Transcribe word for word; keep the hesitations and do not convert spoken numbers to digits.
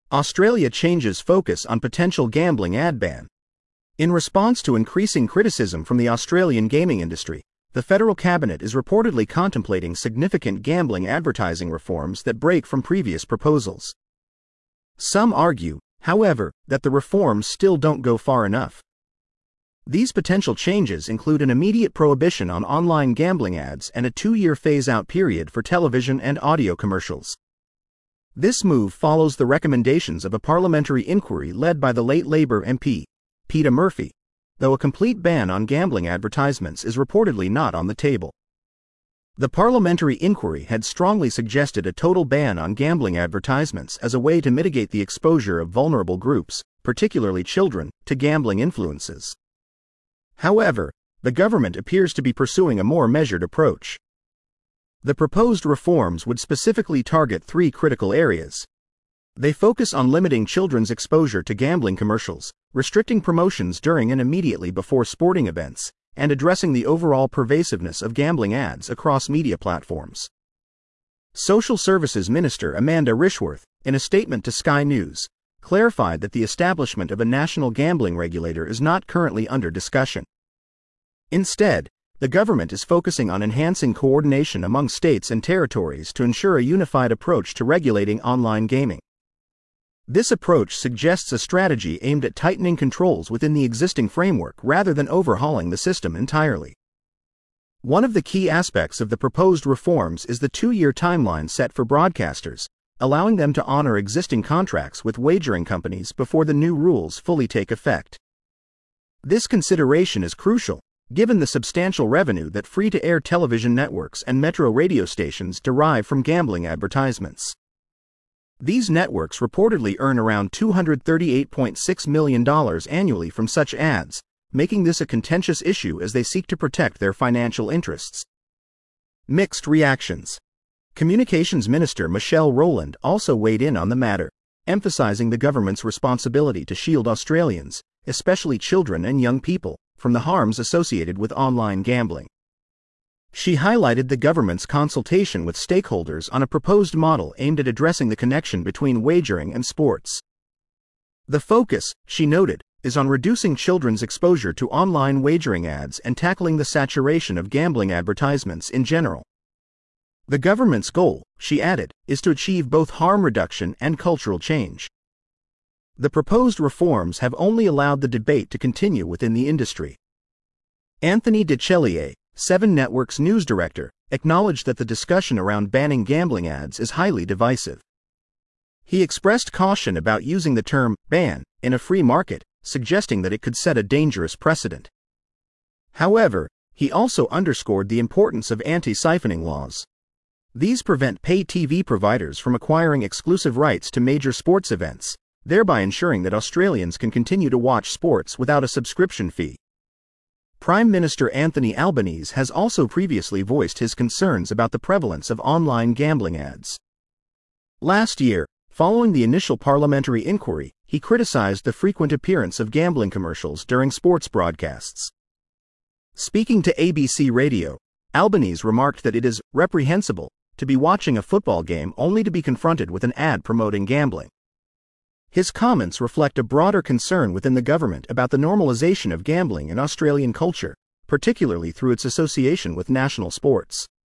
Australia changes focus on potential gambling ad ban. In response to increasing criticism from the Australian gaming industry, the federal cabinet is reportedly contemplating significant gambling advertising reforms that break from previous proposals. Some argue, however, that the reforms still don't go far enough. These potential changes include an immediate prohibition on online gambling ads and a two-year phase-out period for television and audio commercials. This move follows the recommendations of a parliamentary inquiry led by the late Labor M P, Peter Murphy, though a complete ban on gambling advertisements is reportedly not on the table. The parliamentary inquiry had strongly suggested a total ban on gambling advertisements as a way to mitigate the exposure of vulnerable groups, particularly children, to gambling influences. However, the government appears to be pursuing a more measured approach. The proposed reforms would specifically target three critical areas. They focus on limiting children's exposure to gambling commercials, restricting promotions during and immediately before sporting events, and addressing the overall pervasiveness of gambling ads across media platforms. Social Services Minister Amanda Rishworth, in a statement to Sky News, clarified that the establishment of a national gambling regulator is not currently under discussion. Instead, the government is focusing on enhancing coordination among states and territories to ensure a unified approach to regulating online gaming. This approach suggests a strategy aimed at tightening controls within the existing framework rather than overhauling the system entirely. One of the key aspects of the proposed reforms is the two-year timeline set for broadcasters, allowing them to honor existing contracts with wagering companies before the new rules fully take effect. This consideration is crucial, given the substantial revenue that free-to-air television networks and metro radio stations derive from gambling advertisements. These networks reportedly earn around two hundred thirty-eight point six million dollars annually from such ads, making this a contentious issue as they seek to protect their financial interests. Mixed reactions. Communications Minister Michelle Rowland also weighed in on the matter, emphasizing the government's responsibility to shield Australians, especially children and young people, from the harms associated with online gambling. She highlighted the government's consultation with stakeholders on a proposed model aimed at addressing the connection between wagering and sports. The focus, she noted, is on reducing children's exposure to online wagering ads and tackling the saturation of gambling advertisements in general. The government's goal, she added, is to achieve both harm reduction and cultural change. The proposed reforms have only allowed the debate to continue within the industry. Anthony Decellier, Seven Network's news director, acknowledged that the discussion around banning gambling ads is highly divisive. He expressed caution about using the term ban in a free market, suggesting that it could set a dangerous precedent. However, he also underscored the importance of anti-siphoning laws. These prevent pay T V providers from acquiring exclusive rights to major sports events, thereby ensuring that Australians can continue to watch sports without a subscription fee. Prime Minister Anthony Albanese has also previously voiced his concerns about the prevalence of online gambling ads. Last year, following the initial parliamentary inquiry, he criticized the frequent appearance of gambling commercials during sports broadcasts. Speaking to A B C Radio, Albanese remarked that it is reprehensible to be watching a football game only to be confronted with an ad promoting gambling. His comments reflect a broader concern within the government about the normalization of gambling in Australian culture, particularly through its association with national sports.